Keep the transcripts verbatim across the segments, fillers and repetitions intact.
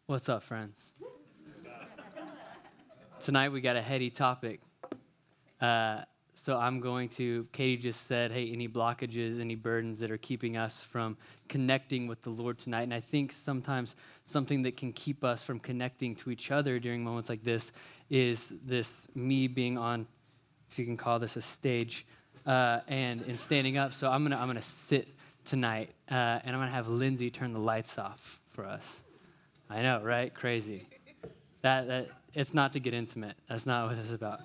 What's up, friends? Tonight we got a heady topic. Uh, so I'm going to, Katie just said, hey, any blockages, any burdens that are keeping us from connecting with the Lord tonight. And I think sometimes something that can keep us from connecting to each other during moments like this is this me being on, if you can call this a stage, uh, and, and standing up. So I'm gonna I'm gonna sit tonight, uh, and I'm gonna have Lindsay turn the lights off for us. I know, right? Crazy. That that it's not to get intimate. That's not what it's about.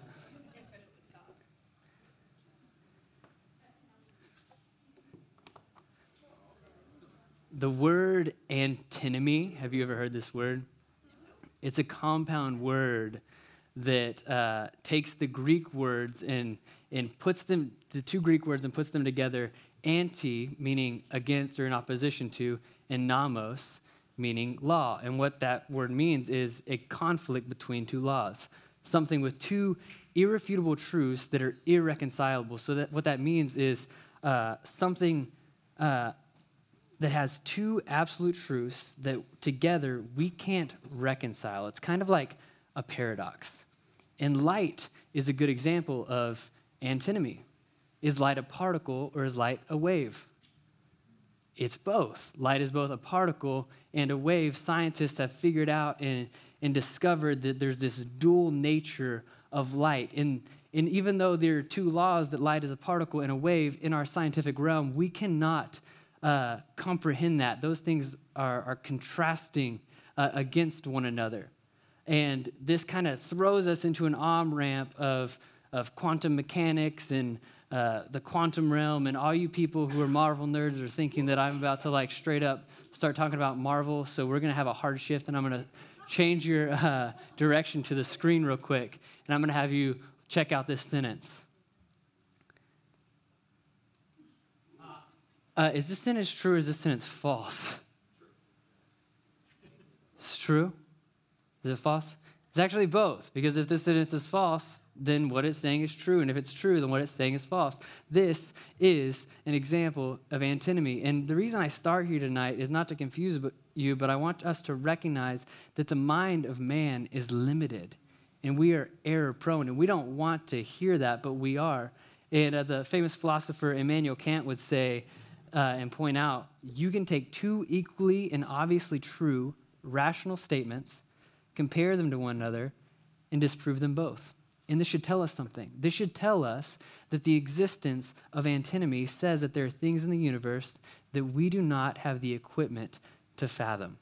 The word antinomy, have you ever heard this word? It's a compound word that uh, takes the Greek words and and puts them, the two Greek words, and puts them together. Anti, meaning against or in opposition to, and nomos, meaning law. And what that word means is a conflict between two laws, something with two irrefutable truths that are irreconcilable. So that what that means is uh, something uh, that has two absolute truths that together we can't reconcile. It's kind of like a paradox. And light is a good example of antinomy. Is light a particle or is light a wave? It's both. Light is both a particle and a wave. Scientists have figured out and, and discovered that there's this dual nature of light. And, and even though there are two laws that light is a particle and a wave in our scientific realm, we cannot uh, comprehend that. Those things are, are contrasting uh, against one another. And this kind of throws us into an on-ramp of, of quantum mechanics and Uh, the quantum realm, and all you people who are Marvel nerds are thinking that I'm about to like straight up start talking about Marvel, so we're going to have a hard shift, and I'm going to change your uh, direction to the screen real quick, and I'm going to have you check out this sentence. Uh, is this sentence true or is this sentence false? It's true? Is it false? It's actually both, because if this sentence is false, then what it's saying is true. And if it's true, then what it's saying is false. This is an example of antinomy. And the reason I start here tonight is not to confuse you, but I want us to recognize that the mind of man is limited. And we are error prone. And we don't want to hear that, but we are. And uh, the famous philosopher Immanuel Kant would say uh, and point out, you can take two equally and obviously true rational statements, compare them to one another, and disprove them both. And this should tell us something. This should tell us that the existence of antinomy says that there are things in the universe that we do not have the equipment to fathom.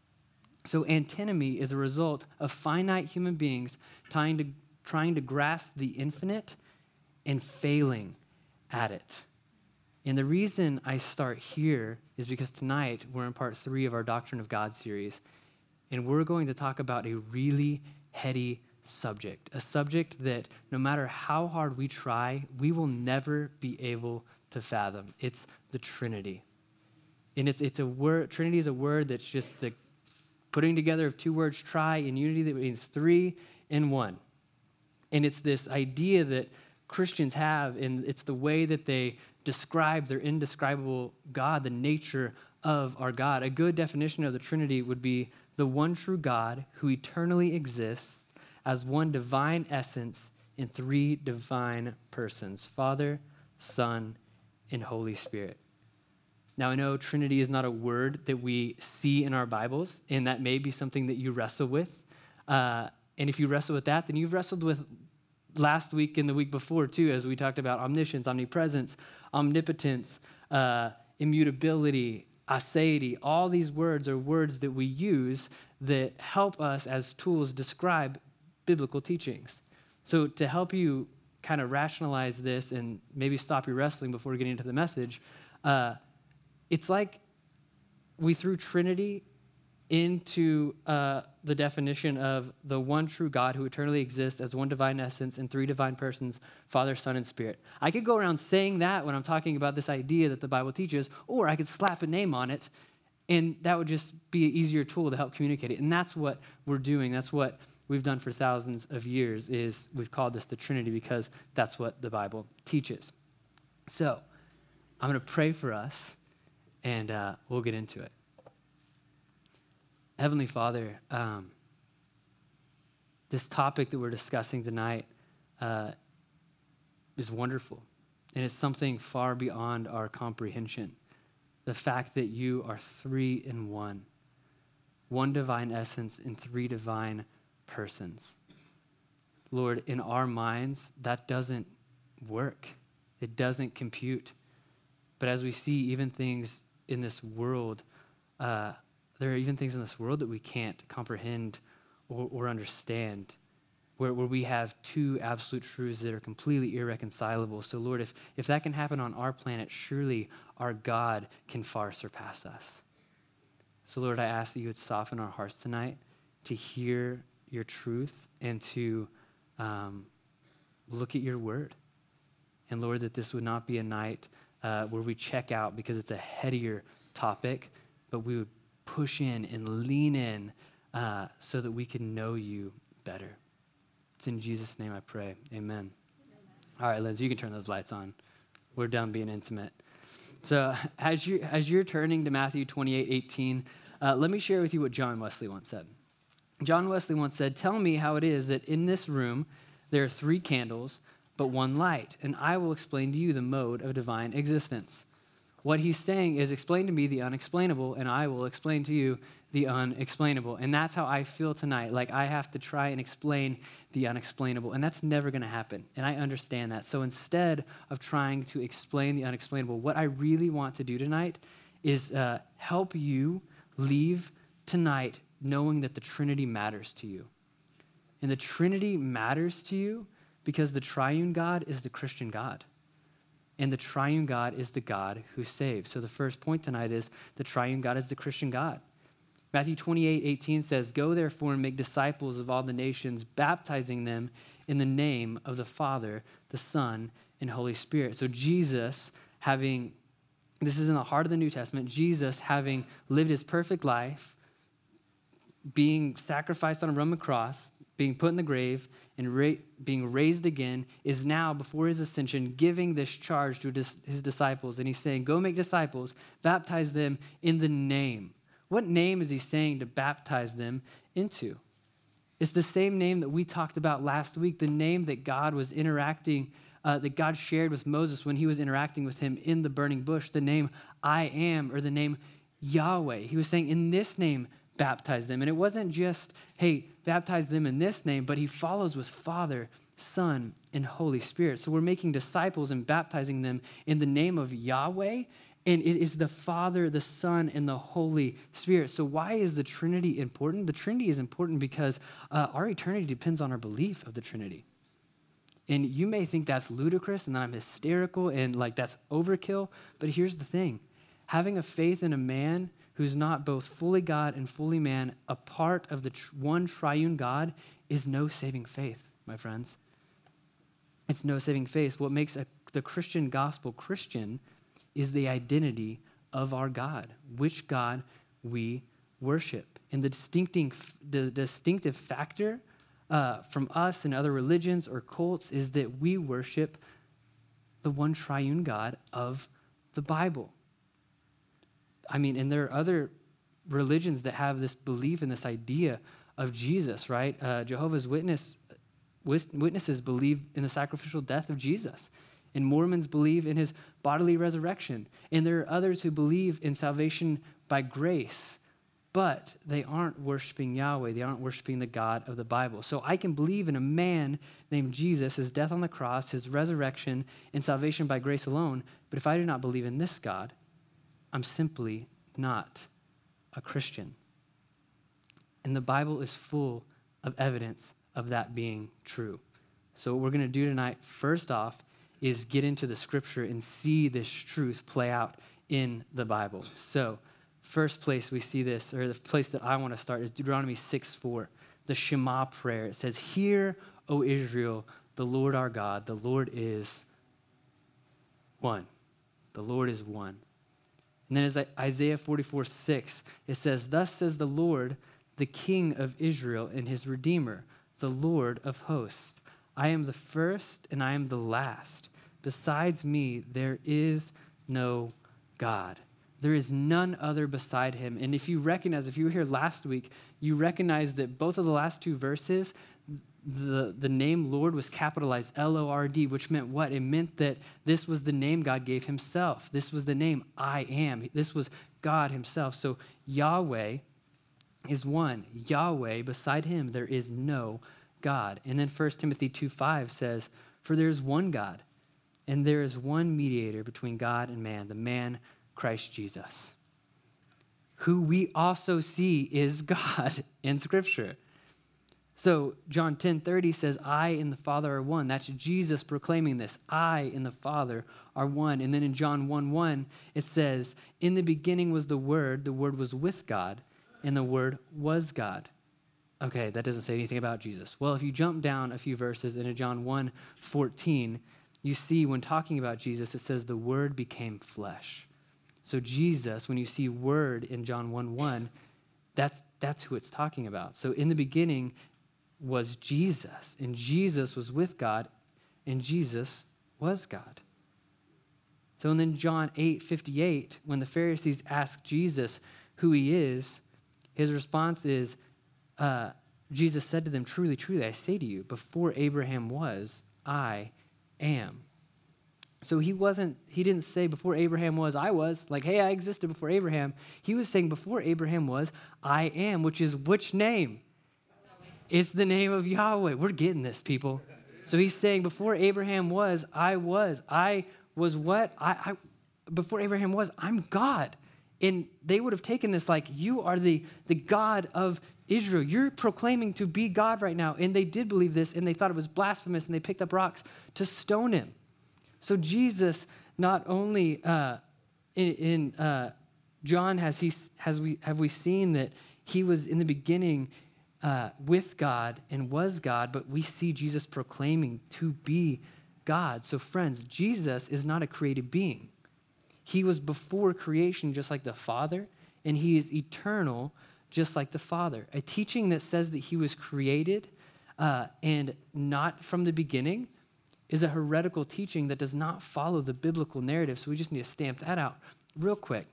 So antinomy is a result of finite human beings trying to, trying to grasp the infinite and failing at it. And the reason I start here is because tonight we're in part three of our Doctrine of God series, and we're going to talk about a really heady subject, a subject that no matter how hard we try, we will never be able to fathom. It's the Trinity. And it's it's a word, Trinity is a word that's just the putting together of two words, tri, in unity, that means three in one. And it's this idea that Christians have, and it's the way that they describe their indescribable God, the nature of our God. A good definition of the Trinity would be the one true God who eternally exists as one divine essence in three divine persons, Father, Son, and Holy Spirit. Now, I know Trinity is not a word that we see in our Bibles, and that may be something that you wrestle with. Uh, and if you wrestle with that, then you've wrestled with last week and the week before, too, as we talked about omniscience, omnipresence, omnipotence, uh, immutability, aseity. All these words are words that we use that help us as tools describe biblical teachings. So to help you kind of rationalize this and maybe stop your wrestling before getting into the message, uh, it's like we threw Trinity into uh, the definition of the one true God who eternally exists as one divine essence in three divine persons, Father, Son, and Spirit. I could go around saying that when I'm talking about this idea that the Bible teaches, or I could slap a name on it, and that would just be an easier tool to help communicate it. And that's what we're doing. That's what we've done for thousands of years, is we've called this the Trinity because that's what the Bible teaches. So I'm going to pray for us, and uh, we'll get into it. Heavenly Father, um, this topic that we're discussing tonight uh, is wonderful, and it's something far beyond our comprehension. The fact that you are three in one, one divine essence in three divine persons. Lord, in our minds, that doesn't work. It doesn't compute. But as we see even things in this world, uh, there are even things in this world that we can't comprehend or, or understand, where, where we have two absolute truths that are completely irreconcilable. So Lord, if, if that can happen on our planet, surely our God can far surpass us. So Lord, I ask that you would soften our hearts tonight to hear your truth and to um, look at your word. And Lord, that this would not be a night uh, where we check out because it's a headier topic, but we would push in and lean in uh, so that we can know you better. It's in Jesus' name I pray. Amen. Amen. All right, Liz, you can turn those lights on. We're done being intimate. So as, you, as you're turning to Matthew twenty-eight eighteen, uh, let me share with you what John Wesley once said. John Wesley once said, "Tell me how it is that in this room there are three candles, but one light, and I will explain to you the mode of divine existence." What he's saying is, explain to me the unexplainable, and I will explain to you the unexplainable. And that's how I feel tonight. Like I have to try and explain the unexplainable, and that's never going to happen. And I understand that. So instead of trying to explain the unexplainable, what I really want to do tonight is uh, help you leave tonight knowing that the Trinity matters to you. And the Trinity matters to you because the triune God is the Christian God. And the triune God is the God who saves. So the first point tonight is the triune God is the Christian God. Matthew twenty-eight eighteen says, "Go therefore and make disciples of all the nations, baptizing them in the name of the Father, the Son, and Holy Spirit." So Jesus having, this is in the heart of the New Testament, Jesus having lived his perfect life, being sacrificed on a Roman cross, being put in the grave, and ra- being raised again, is now, before his ascension, giving this charge to his, his disciples. And he's saying, go make disciples, baptize them in the name. What name is he saying to baptize them into? It's the same name that we talked about last week, the name that God was interacting, uh, that God shared with Moses when he was interacting with him in the burning bush, the name I am, or the name Yahweh. He was saying, in this name, baptize them. And it wasn't just, hey, baptize them in this name, but he follows with Father, Son, and Holy Spirit. So we're making disciples and baptizing them in the name of Yahweh, and it is the Father, the Son, and the Holy Spirit. So why is the Trinity important? The Trinity is important because uh, our eternity depends on our belief of the Trinity. And you may think that's ludicrous and that I'm hysterical and like that's overkill, but here's the thing. Having a faith in a man who's not both fully God and fully man, a part of the tr- one triune God, is no saving faith, my friends. It's no saving faith. What makes a, the Christian gospel Christian is the identity of our God, which God we worship. And the distinctive, the distinctive factor uh, from us and other religions or cults is that we worship the one triune God of the Bible. I mean, and there are other religions that have this belief and this idea of Jesus, right? Uh, Jehovah's Witness, Witnesses believe in the sacrificial death of Jesus. And Mormons believe in his bodily resurrection. And there are others who believe in salvation by grace, but they aren't worshiping Yahweh. They aren't worshiping the God of the Bible. So I can believe in a man named Jesus, his death on the cross, his resurrection, and salvation by grace alone. But if I do not believe in this God, I'm simply not a Christian. And the Bible is full of evidence of that being true. So what we're going to do tonight, first off, is get into the scripture and see this truth play out in the Bible. So first place we see this, or the place that I want to start, is Deuteronomy six four, the Shema prayer. It says, "Hear, O Israel, the Lord our God, the Lord is one." The Lord is one. And then as Isaiah forty-four six, it says, "Thus says the Lord, the King of Israel and his Redeemer, the Lord of hosts. I am the first and I am the last. Besides me, there is no God." There is none other beside him. And if you recognize, if you were here last week, you recognize that both of the last two verses, the, the name Lord was capitalized L O R D, which meant what? It meant that this was the name God gave himself. This was the name I am. This was God himself. So Yahweh is one. Yahweh, beside him, there is no God. And then First Timothy two five says, for there is one God, and there is one mediator between God and man, the man Christ Jesus, who we also see is God in Scripture. So John ten thirty says, I and the Father are one. That's Jesus proclaiming this. I and the Father are one. And then in John one one, it says, in the beginning was the Word, the Word was with God, and the Word was God. Okay, that doesn't say anything about Jesus. Well, if you jump down a few verses into John one fourteen, you see when talking about Jesus, it says the Word became flesh. So Jesus, when you see Word in John one one, that's, that's who it's talking about. So in the beginning was Jesus, and Jesus was with God, and Jesus was God. So and then John eight fifty-eight, when the Pharisees ask Jesus who he is, his response is, uh, Jesus said to them, truly, truly, I say to you, before Abraham was, I am. So he wasn't, he didn't say before Abraham was, I was, like, hey, I existed before Abraham. He was saying before Abraham was, I am, which is which name? It's the name of Yahweh. We're getting this, people. So he's saying before Abraham was, I was. I was what? I, I before Abraham was, I'm God. And they would have taken this like, you are the, the God of Israel. You're proclaiming to be God right now. And they did believe this, and they thought it was blasphemous, and they picked up rocks to stone him. So Jesus, not only uh, in, in uh, John has he has we have we seen that he was in the beginning uh, with God and was God, but we see Jesus proclaiming to be God. So friends, Jesus is not a created being. He was before creation, just like the Father, and he is eternal, just like the Father. A teaching that says that he was created uh, and not from the beginning is a heretical teaching that does not follow the biblical narrative, so we just need to stamp that out real quick.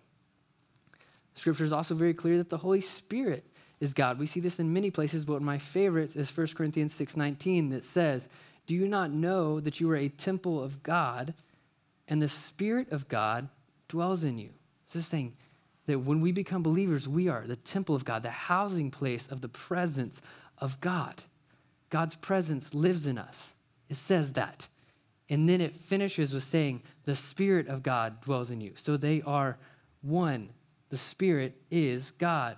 Scripture is also very clear that the Holy Spirit is God. We see this in many places, but one of my favorites is First Corinthians six nineteen that says, do you not know that you are a temple of God and the Spirit of God dwells in you? So it's saying that when we become believers, we are the temple of God, the housing place of the presence of God. God's presence lives in us. It says that. And then it finishes with saying, the Spirit of God dwells in you. So they are one. The Spirit is God.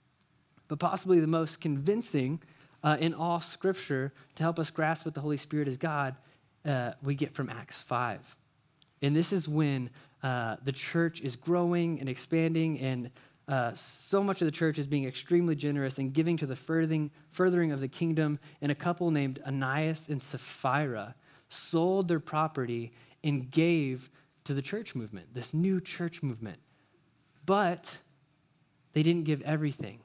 But possibly the most convincing uh, in all Scripture to help us grasp what the Holy Spirit is God, uh, we get from Acts five. And this is when uh, the church is growing and expanding, and uh, so much of the church is being extremely generous and giving to the furthering, furthering of the kingdom. And a couple named Ananias and Sapphira sold their property and gave to the church movement, this new church movement. But they didn't give everything.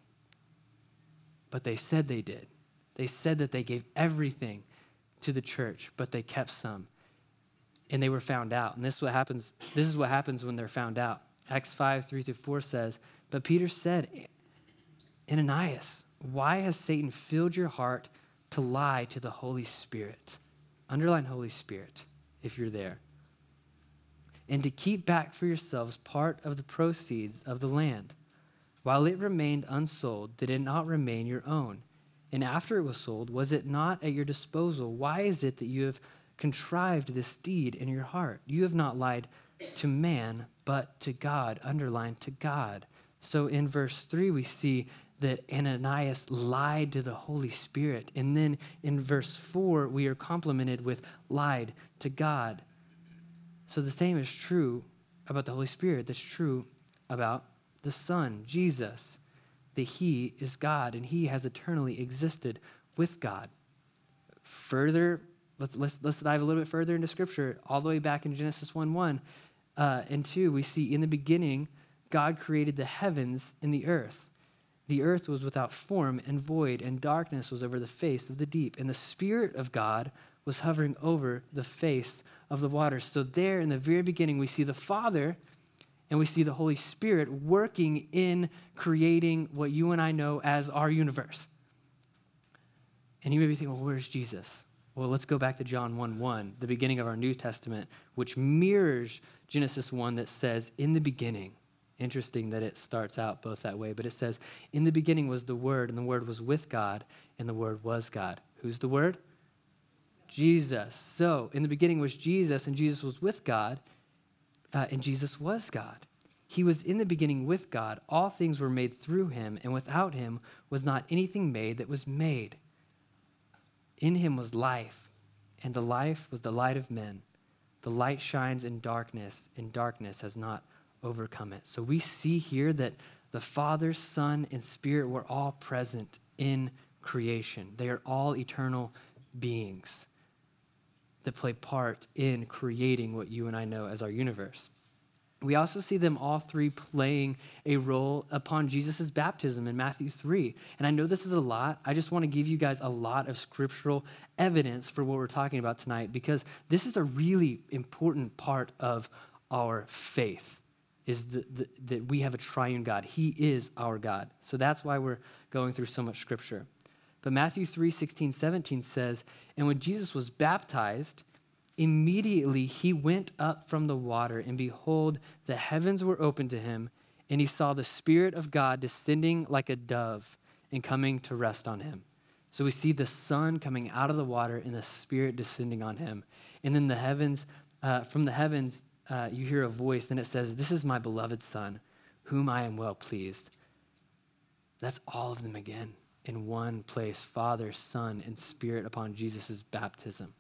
But they said they did. They said that they gave everything to the church, but they kept some. And they were found out. And this is what happens, this is what happens when they're found out. Acts five, three through four says, but Peter said, Ananias, why has Satan filled your heart to lie to the Holy Spirit? Underline Holy Spirit if you're there. And to keep back for yourselves part of the proceeds of the land. While it remained unsold, did it not remain your own? And after it was sold, was it not at your disposal? Why is it that you have contrived this deed in your heart? You have not lied to man, but to God. Underline to God. So in verse three, we see that Ananias lied to the Holy Spirit. And then in verse four, we are complimented with lied to God. So the same is true about the Holy Spirit. That's true about the Son, Jesus, that he is God and he has eternally existed with God. Further, let's, let's, let's dive a little bit further into Scripture, all the way back in Genesis one one uh, and two, we see in the beginning, God created the heavens and the earth. The earth was without form and void, and darkness was over the face of the deep. And the Spirit of God was hovering over the face of the waters. So there in the very beginning, we see the Father and we see the Holy Spirit working in creating what you and I know as our universe. And you may be thinking, well, where's Jesus? Well, let's go back to John one one, the beginning of our New Testament, which mirrors Genesis one that says, in the beginning. Interesting that it starts out both that way, but it says, in the beginning was the Word, and the Word was with God, and the Word was God. Who's the Word? Jesus. So, in the beginning was Jesus, and Jesus was with God, uh, and Jesus was God. He was in the beginning with God. All things were made through him, and without him was not anything made that was made. In him was life, and the life was the light of men. The light shines in darkness, and darkness has not overcome it. So we see here that the Father, Son, and Spirit were all present in creation. They are all eternal beings that play part in creating what you and I know as our universe. We also see them all three playing a role upon Jesus' baptism in Matthew three. And I know this is a lot. I just want to give you guys a lot of scriptural evidence for what we're talking about tonight, because this is a really important part of our faith, is that, that, that we have a triune God. He is our God. So that's why we're going through so much scripture. But Matthew three, sixteen, seventeen says, and when Jesus was baptized, immediately he went up from the water, and behold, the heavens were opened to him, and he saw the Spirit of God descending like a dove and coming to rest on him. So we see the Son coming out of the water and the Spirit descending on him. And then the heavens, uh, from the heavens, uh, you hear a voice, and it says, this is my beloved Son, whom I am well pleased. That's all of them again in one place, Father, Son, and Spirit upon Jesus' baptism.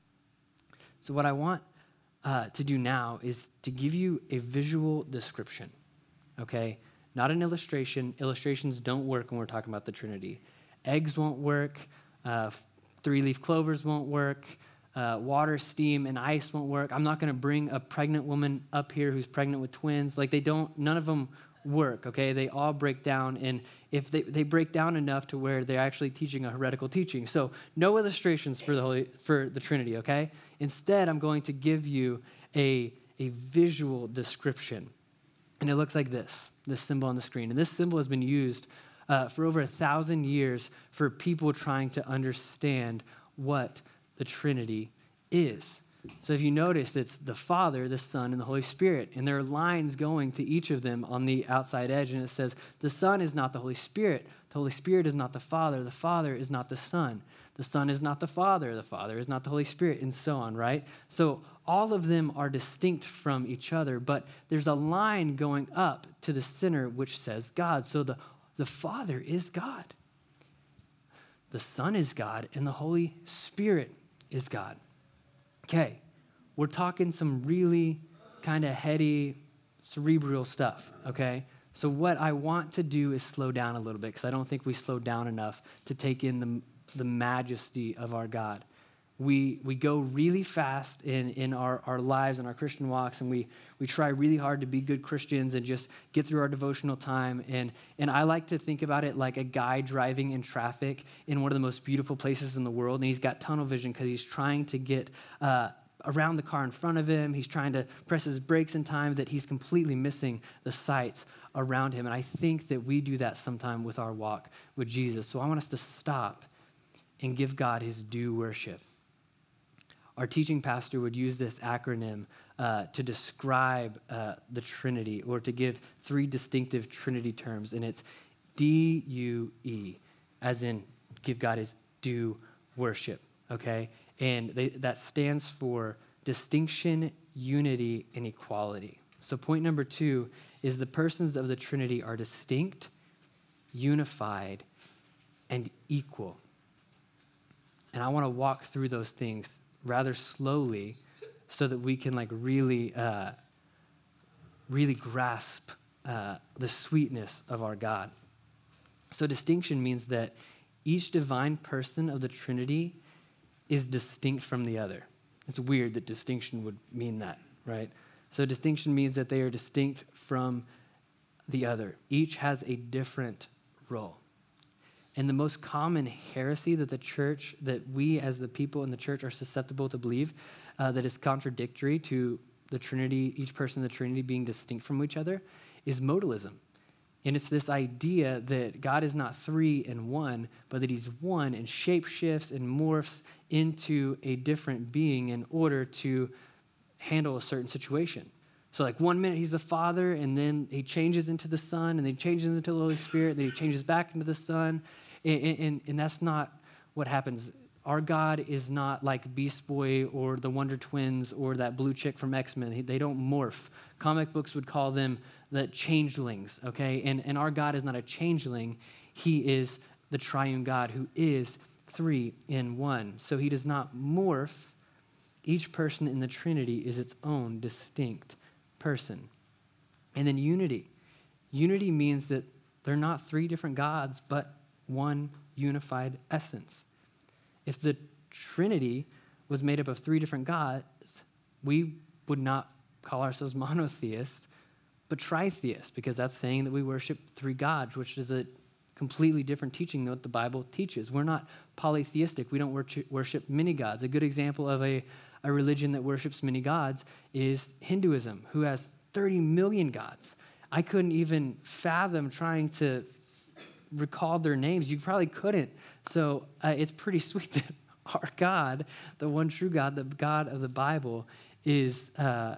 So what I want uh, to do now is to give you a visual description, okay? Not an illustration. Illustrations don't work when we're talking about the Trinity. Eggs won't work. Uh, three-leaf clovers won't work. Uh, water, steam, and ice won't work. I'm not going to bring a pregnant woman up here who's pregnant with twins. Like, they don't, none of them work, okay? They all break down, and if they, they break down enough to where they're actually teaching a heretical teaching. So no illustrations for the Holy, for the Trinity, okay? Instead, I'm going to give you a, a visual description, and it looks like this, this symbol on the screen. And this symbol has been used uh, for over a thousand years for people trying to understand what the Trinity is. So if you notice, it's the Father, the Son, and the Holy Spirit. And there are lines going to each of them on the outside edge. And it says, the Son is not the Holy Spirit. The Holy Spirit is not the Father. The Father is not the Son. The Son is not the Father. The Father is not the Holy Spirit, and so on, right? So all of them are distinct from each other, but there's a line going up to the center which says God. So the, the Father is God. The Son is God, and the Holy Spirit is God. Okay, we're talking some really kind of heady, cerebral stuff, okay? So what I want to do is slow down a little bit, because I don't think we slow down enough to take in the, the majesty of our God. We we go really fast in, in our, our lives and our Christian walks, and we, we try really hard to be good Christians and just get through our devotional time. And, and I like to think about it like a guy driving in traffic in one of the most beautiful places in the world, and he's got tunnel vision because he's trying to get uh, around the car in front of him. He's trying to press his brakes in time that he's completely missing the sights around him. And I think that we do that sometime with our walk with Jesus. So I want us to stop and give God his due worship. Our teaching pastor would use this acronym uh, to describe uh, the Trinity, or to give three distinctive Trinity terms, and it's D U E, as in give God his due worship, okay? And they, that stands for distinction, unity, and equality. So point number two is the persons of the Trinity are distinct, unified, and equal. And I want to walk through those things rather slowly so that we can like really, uh, really grasp uh, the sweetness of our God. So distinction means that each divine person of the Trinity is distinct from the other. It's weird that distinction would mean that, right? So distinction means that they are distinct from the other. Each has a different role. And the most common heresy that the church, that we as the people in the church are susceptible to believe, uh, that is contradictory to the Trinity, each person of the Trinity being distinct from each other, is modalism. And it's this idea that God is not three and one, but that he's one and shape shifts and morphs into a different being in order to handle a certain situation. So like one minute he's the Father, and then he changes into the Son, and then he changes into the Holy Spirit, and then he changes back into the Son. And, and, and that's not what happens. Our God is not like Beast Boy or the Wonder Twins or that blue chick from X-Men. They don't morph. Comic books would call them the changelings, okay? And, and our God is not a changeling. He is the triune God who is three in one. So he does not morph. Each person in the Trinity is its own distinct person. And then unity. Unity means that they're not three different gods, but one unified essence. If the Trinity was made up of three different gods, we would not call ourselves monotheists, but tritheists, because that's saying that we worship three gods, which is a completely different teaching than what the Bible teaches. We're not polytheistic. We don't worship many gods. A good example of a, a religion that worships many gods is Hinduism, who has thirty million gods. I couldn't even fathom trying to recall their names. You probably couldn't. So uh, it's pretty sweet that our God, the one true God, the God of the Bible, is uh,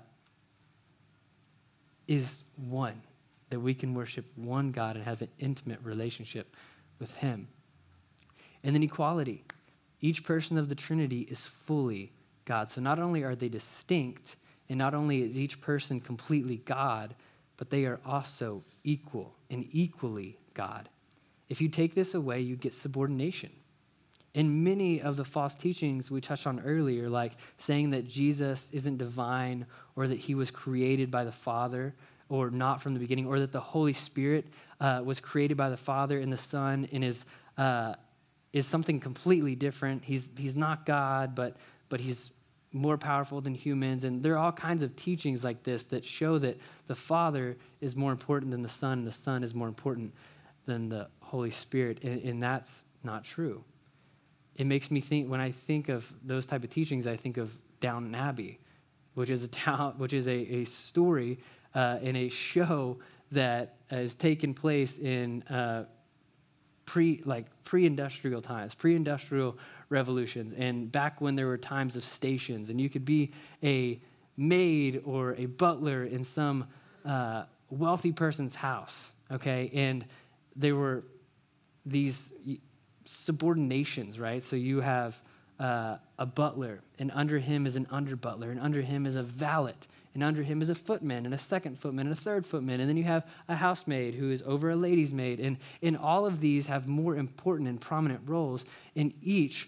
is one, that we can worship one God and have an intimate relationship with him. And then equality. Each person of the Trinity is fully God. So not only are they distinct, and not only is each person completely God, but they are also equal and equally God. If you take this away, you get subordination. And many of the false teachings we touched on earlier, like saying that Jesus isn't divine or that he was created by the Father or not from the beginning, or that the Holy Spirit uh, was created by the Father and the Son and is uh, is something completely different. He's he's not God, but but he's more powerful than humans. And there are all kinds of teachings like this that show that the Father is more important than the Son, and the Son is more important than the Holy Spirit, and, and that's not true. It makes me think, when I think of those type of teachings, I think of Downton Abbey, which is a town, which is a, a story uh, in a show that has taken place in uh, pre like pre-industrial times, pre-industrial revolutions, and back when there were times of stations, and you could be a maid or a butler in some uh, wealthy person's house, okay, and there were these subordinations, right? So you have uh, a butler, and under him is an under butler, and under him is a valet, and under him is a footman, and a second footman, and a third footman, and then you have a housemaid who is over a lady's maid, and, and all of these have more important and prominent roles, and each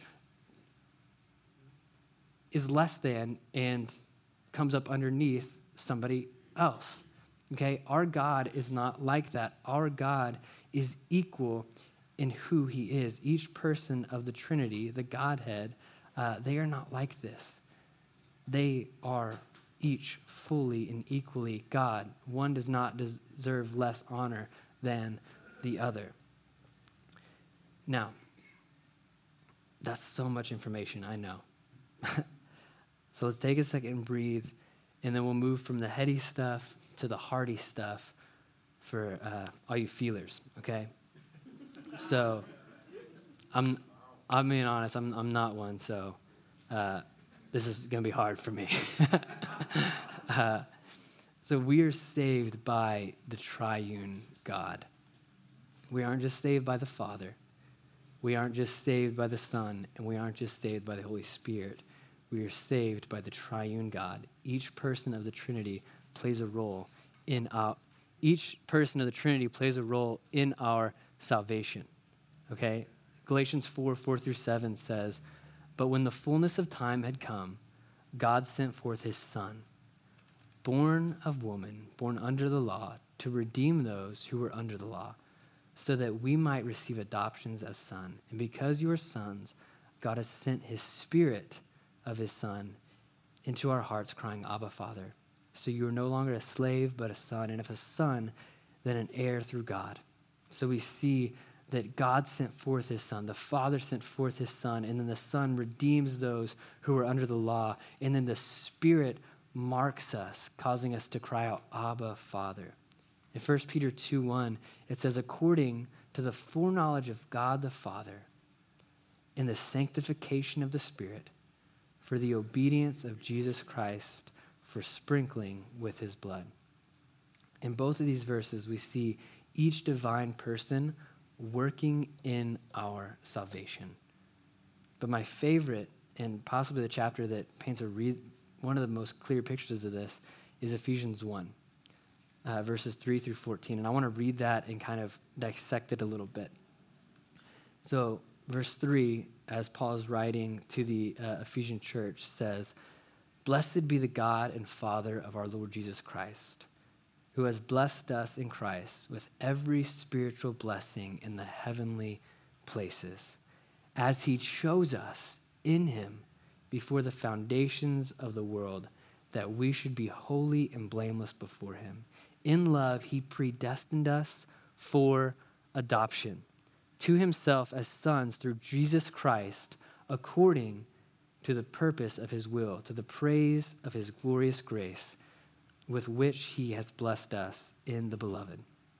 is less than and comes up underneath somebody else, okay? Our God is not like that. Our God is equal in who he is. Each person of the Trinity, the Godhead, uh, they are not like this. They are each fully and equally God. One does not deserve less honor than the other. Now, that's so much information, I know. So let's take a second and breathe, and then we'll move from the heady stuff to the hearty stuff for uh, all you feelers, okay? So, I'm, I'm being honest, I'm, I'm not one, so uh, this is going to be hard for me. uh, so we are saved by the triune God. We aren't just saved by the Father. We aren't just saved by the Son, and we aren't just saved by the Holy Spirit. We are saved by the triune God. Each person of the Trinity plays a role in our, each person of the Trinity plays a role in our salvation, okay? Galatians four, four through seven says, "But when the fullness of time had come, God sent forth his Son, born of woman, born under the law, to redeem those who were under the law, so that we might receive adoptions as sons. And because you are sons, God has sent his Spirit of his Son into our hearts, crying, Abba, Father. So you are no longer a slave, but a son, and if a son, then an heir through God." So we see that God sent forth his Son, the Father sent forth his Son, and then the Son redeems those who are under the law, and then the Spirit marks us, causing us to cry out, Abba, Father. In First Peter two one, it says, according to the foreknowledge of God the Father, in the sanctification of the Spirit, for the obedience of Jesus Christ, for sprinkling with his blood. In both of these verses, we see each divine person working in our salvation. But my favorite, and possibly the chapter that paints a re- one of the most clear pictures of this, is Ephesians one, uh, verses three through fourteen. And I want to read that and kind of dissect it a little bit. So verse three, as Paul is writing to the uh, Ephesian church, says, blessed be the God and Father of our Lord Jesus Christ, who has blessed us in Christ with every spiritual blessing in the heavenly places, as he chose us in him before the foundations of the world, that we should be holy and blameless before him. In love, he predestined us for adoption to himself as sons through Jesus Christ, according to the purpose of his will, to the praise of his glorious grace, with which he has blessed us in the beloved.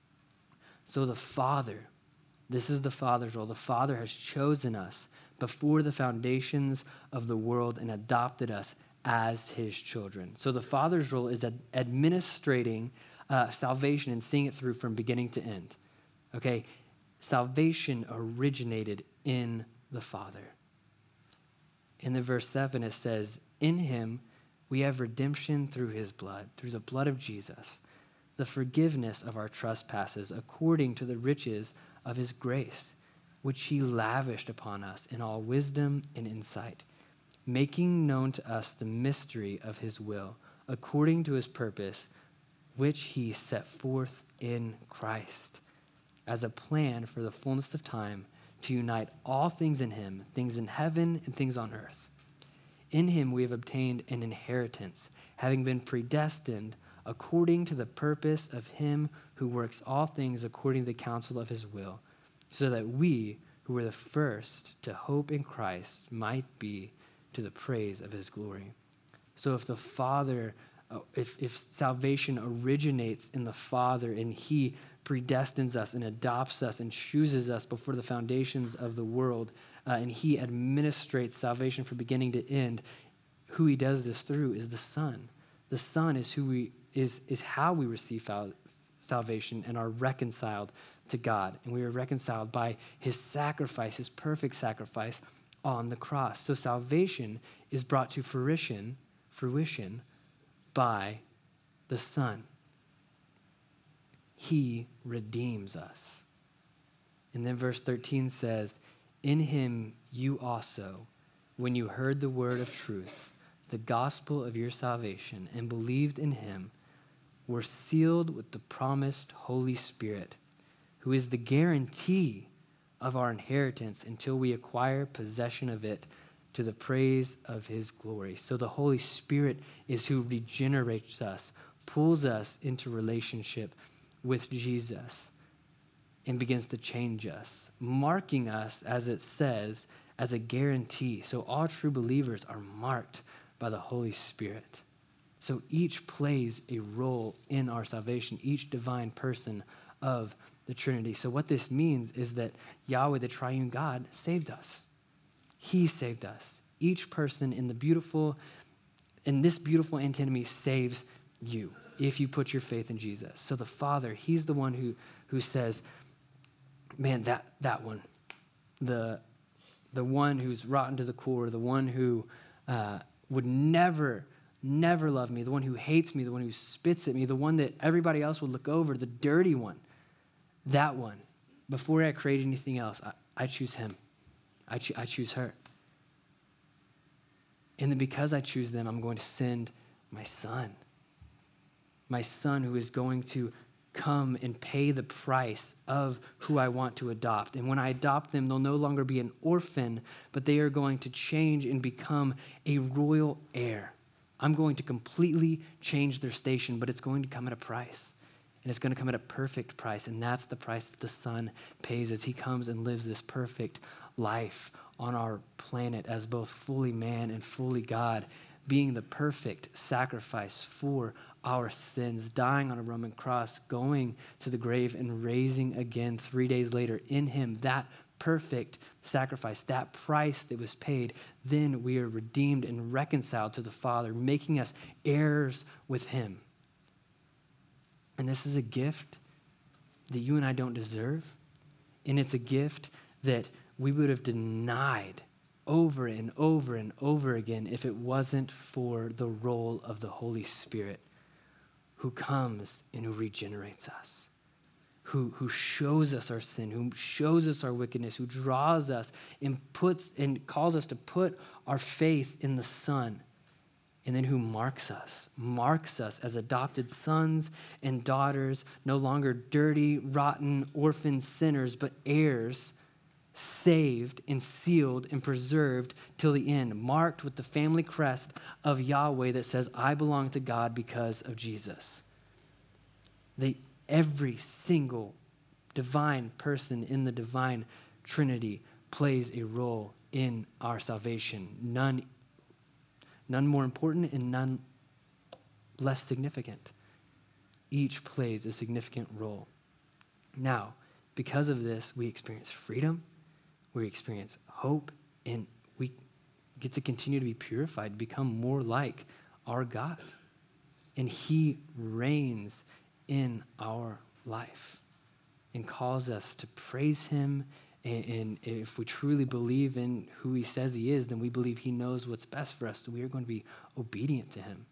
So the Father, this is the Father's role. The Father has chosen us before the foundations of the world and adopted us as his children. So the Father's role is ad- administrating uh, salvation and seeing it through from beginning to end. Okay? Salvation originated in the Father. In the verse seven, it says, in him we have redemption through his blood, through the blood of Jesus, the forgiveness of our trespasses according to the riches of his grace, which he lavished upon us in all wisdom and insight, making known to us the mystery of his will, according to his purpose, which he set forth in Christ, as a plan for the fullness of time, to unite all things in him, things in heaven and things on earth. In him we have obtained an inheritance, having been predestined according to the purpose of him who works all things according to the counsel of his will, so that we, who were the first to hope in Christ, might be to the praise of his glory. So if the Father, uh, if, if salvation originates in the Father and he predestines us and adopts us and chooses us before the foundations of the world, uh, and he administrates salvation from beginning to end, who he does this through is the Son. The Son is who we is is how we receive fal- salvation and are reconciled to God. And we are reconciled by his sacrifice, his perfect sacrifice on the cross. So salvation is brought to fruition, fruition by the Son. He redeems us. And then verse thirteen says, in him you also, when you heard the word of truth, the gospel of your salvation, and believed in him, were sealed with the promised Holy Spirit, who is the guarantee of our inheritance until we acquire possession of it to the praise of his glory. So the Holy Spirit is who regenerates us, pulls us into relationship with Jesus, and begins to change us, marking us, as it says, as a guarantee. So all true believers are marked by the Holy Spirit. So each plays a role in our salvation, each divine person of the Trinity. So what this means is that Yahweh, the triune God, saved us. He saved us. Each person in the beautiful, in this beautiful antinomy saves you if you put your faith in Jesus. So the Father, he's the one who, who says, man, that, that one, the, the one who's rotten to the core, the one who uh, would never, never love me, the one who hates me, the one who spits at me, the one that everybody else would look over, the dirty one, that one. Before I create anything else, I, I choose him. I, cho- I choose her. And then because I choose them, I'm going to send my son. My son who is going to come and pay the price of who I want to adopt. And when I adopt them, they'll no longer be an orphan, but they are going to change and become a royal heir. I'm going to completely change their station, but it's going to come at a price. And it's going to come at a perfect price. And that's the price that the Son pays as he comes and lives this perfect life on our planet as both fully man and fully God, being the perfect sacrifice for our sins, dying on a Roman cross, going to the grave and raising again three days later in him, that perfect sacrifice, that price that was paid, then we are redeemed and reconciled to the Father, making us heirs with him. And this is a gift that you and I don't deserve. And it's a gift that we would have denied over and over and over again if it wasn't for the role of the Holy Spirit who comes and who regenerates us. Who, who shows us our sin, who shows us our wickedness, who draws us and puts and calls us to put our faith in the Son, and then who marks us, marks us as adopted sons and daughters, no longer dirty, rotten, orphan sinners, but heirs, saved and sealed and preserved till the end, marked with the family crest of Yahweh that says, I belong to God because of Jesus. They Every single divine person in the divine Trinity plays a role in our salvation. None, none more important and none less significant. Each plays a significant role. Now, because of this, we experience freedom, we experience hope, and we get to continue to be purified, become more like our God. And he reigns in our life and calls us to praise him. And, and if we truly believe in who he says he is, then we believe he knows what's best for us. So we are going to be obedient to him.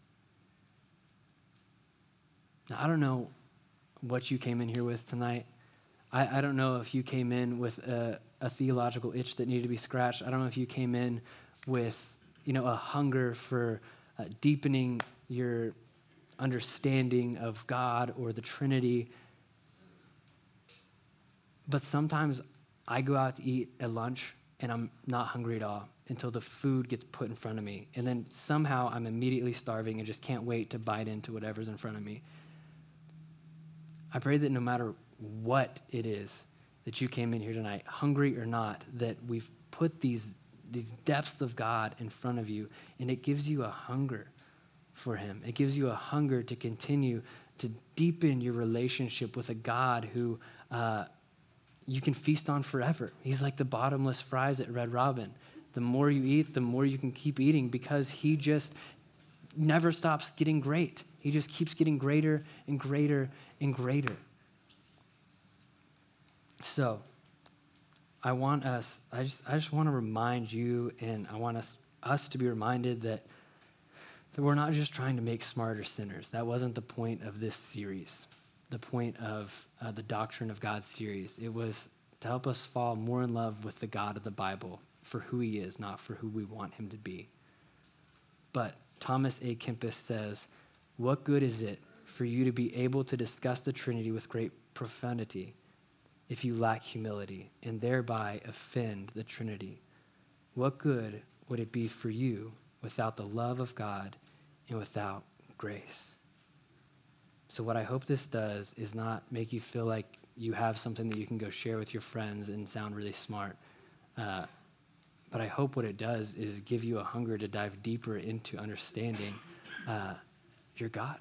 Now, I don't know what you came in here with tonight. I, I don't know if you came in with a, a theological itch that needed to be scratched. I don't know if you came in with, you know, a hunger for uh, deepening your understanding of God or the Trinity. But sometimes I go out to eat at lunch and I'm not hungry at all until the food gets put in front of me. And then somehow I'm immediately starving and just can't wait to bite into whatever's in front of me. I pray that no matter what it is that you came in here tonight, hungry or not, that we've put these, these depths of God in front of you, and it gives you a hunger for him. It gives you a hunger to continue to deepen your relationship with a God who uh, you can feast on forever. He's like the bottomless fries at Red Robin. The more you eat, the more you can keep eating because he just never stops getting great. He just keeps getting greater and greater and greater. So I want us, I just I just want to remind you, and I want us, us to be reminded that that we're not just trying to make smarter sinners. That wasn't the point of this series, the point of uh, the Doctrine of God series. It was to help us fall more in love with the God of the Bible for who he is, not for who we want him to be. But Thomas A. Kempis says, what good is it for you to be able to discuss the Trinity with great profundity if you lack humility and thereby offend the Trinity? What good would it be for you without the love of God and without grace? So what I hope this does is not make you feel like you have something that you can go share with your friends and sound really smart. Uh, but I hope what it does is give you a hunger to dive deeper into understanding uh, your God.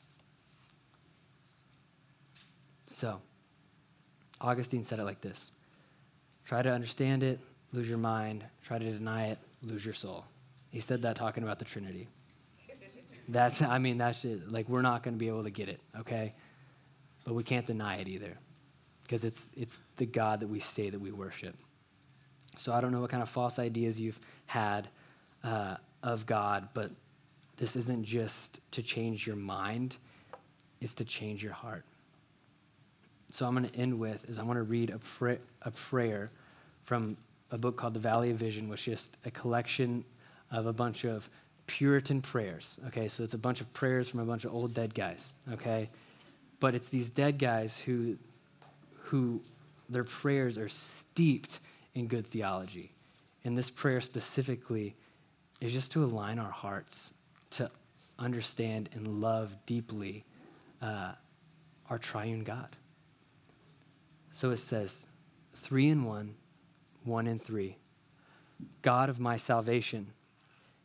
So Augustine said it like this: try to understand it, lose your mind. Try to deny it, lose your soul. He said that talking about the Trinity. That's, I mean, that's just, like, we're not going to be able to get it, okay? But we can't deny it either because it's it's the God that we say that we worship. So I don't know what kind of false ideas you've had uh, of God, but this isn't just to change your mind, it's to change your heart. So I'm going to end with is I want to read a, pra- a prayer from a book called The Valley of Vision, which is just a collection of a bunch of Puritan prayers, okay? So it's a bunch of prayers from a bunch of old dead guys, okay? But it's these dead guys who, who their prayers are steeped in good theology. And this prayer specifically is just to align our hearts to understand and love deeply uh, our triune God. So it says, three in one, one in three. God of my salvation,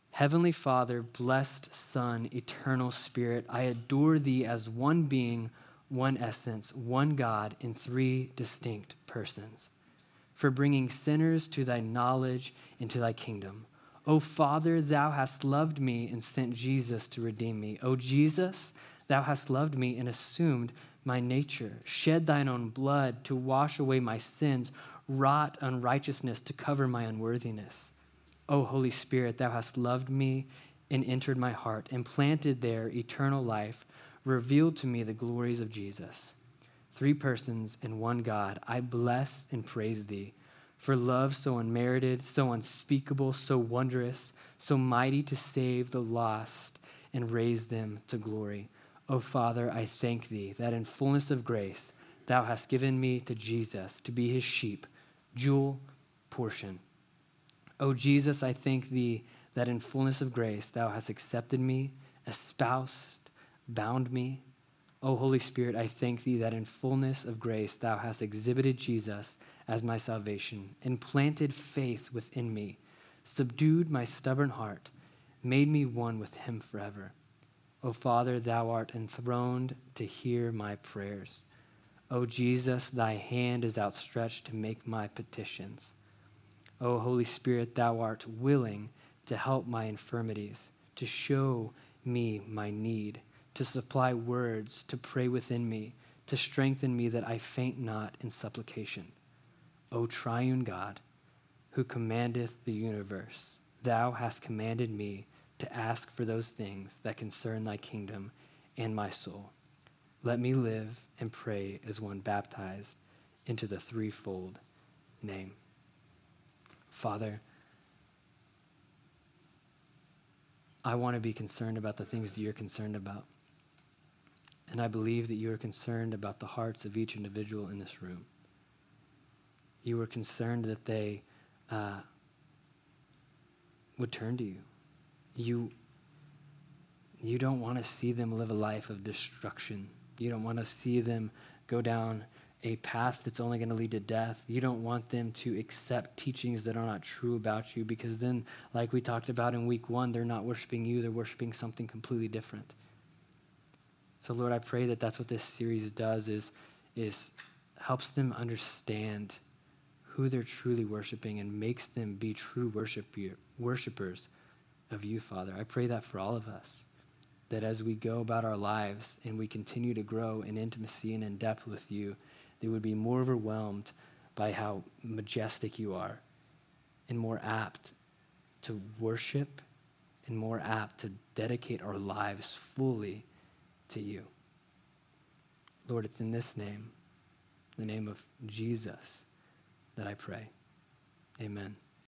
Heavenly Father, blessed Son, eternal Spirit, I adore thee as one being, one essence, one God in three distinct persons, for bringing sinners to thy knowledge and to thy kingdom. O Father, thou hast loved me and sent Jesus to redeem me. O Jesus, thou hast loved me and assumed my nature, shed thine own blood to wash away my sins, wrought unrighteousness to cover my unworthiness. O Holy Spirit, thou hast loved me and entered my heart, and planted there eternal life, revealed to me the glories of Jesus. Three persons in one God, I bless and praise thee, for love so unmerited, so unspeakable, so wondrous, so mighty to save the lost and raise them to glory. O Father, I thank thee that in fullness of grace thou hast given me to Jesus to be his sheep, jewel, portion. O Jesus, I thank thee that in fullness of grace thou hast accepted me, espoused, bound me. O Holy Spirit, I thank thee that in fullness of grace thou hast exhibited Jesus as my salvation, and planted faith within me, subdued my stubborn heart, made me one with him forever. O Father, thou art enthroned to hear my prayers. O Jesus, thy hand is outstretched to make my petitions. O Holy Spirit, thou art willing to help my infirmities, to show me my need, to supply words, to pray within me, to strengthen me that I faint not in supplication. O triune God, who commandeth the universe, thou hast commanded me to ask for those things that concern thy kingdom and my soul. Let me live and pray as one baptized into the threefold name. Father, I want to be concerned about the things that you're concerned about. And I believe that you are concerned about the hearts of each individual in this room. You are concerned that they uh, would turn to you. You, you don't want to see them live a life of destruction. You don't want to see them go down a path that's only going to lead to death. You don't want them to accept teachings that are not true about you, because then, like we talked about in week one, they're not worshiping you, they're worshiping something completely different. So Lord, I pray that that's what this series does, is, is helps them understand who they're truly worshiping and makes them be true worship, worshipers of you, Father. I pray that for all of us, that as we go about our lives and we continue to grow in intimacy and in depth with you, they would be more overwhelmed by how majestic you are, and more apt to worship, and more apt to dedicate our lives fully to you. Lord, it's in this name, the name of Jesus, that I pray. Amen.